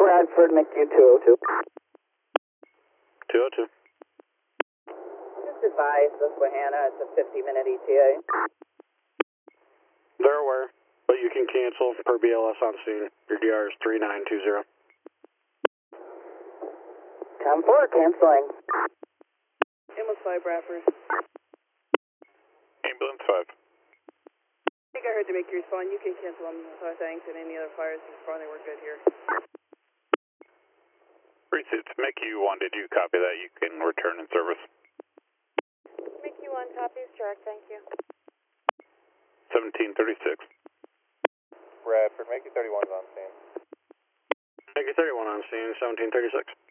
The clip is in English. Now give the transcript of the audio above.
Radford, McHugh 202. 202. Just advise Susquehanna, it's a 50-minute ETA. They're aware, but you can cancel per BLS on scene. Your DR is 3920. 10-4, canceling. Ambulance 5, Bradford. Ambulance 5. I think I heard to make you respond. You can cancel on the thanks and any other fires responding. We're good here. Pursuits, McHugh 1, did you copy that? You can return in service. McHugh 1 copies, direct, thank you. 1736. Bradford, make it 31's on scene. Make it 31 on scene, 1736.